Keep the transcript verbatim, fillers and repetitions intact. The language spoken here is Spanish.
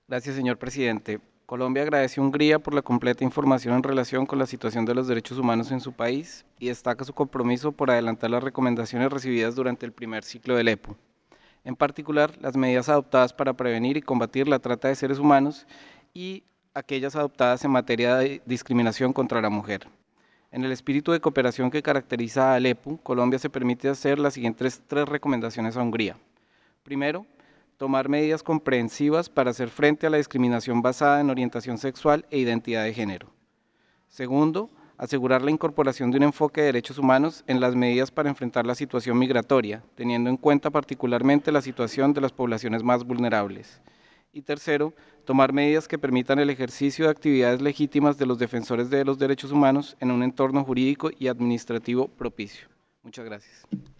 Gracias, señor presidente. Colombia agradece a Hungría por la completa información en relación con la situación de los derechos humanos en su país y destaca su compromiso por adelantar las recomendaciones recibidas durante el primer ciclo del E P U. En particular, las medidas adoptadas para prevenir y combatir la trata de seres humanos y aquellas adoptadas en materia de discriminación contra la mujer. En el espíritu de cooperación que caracteriza al E P U, Colombia se permite hacer las siguientes tres recomendaciones a Hungría. Primero, tomar medidas comprensivas para hacer frente a la discriminación basada en orientación sexual e identidad de género. Segundo, asegurar la incorporación de un enfoque de derechos humanos en las medidas para enfrentar la situación migratoria, teniendo en cuenta particularmente la situación de las poblaciones más vulnerables. Y tercero, tomar medidas que permitan el ejercicio de actividades legítimas de los defensores de los derechos humanos en un entorno jurídico y administrativo propicio. Muchas gracias.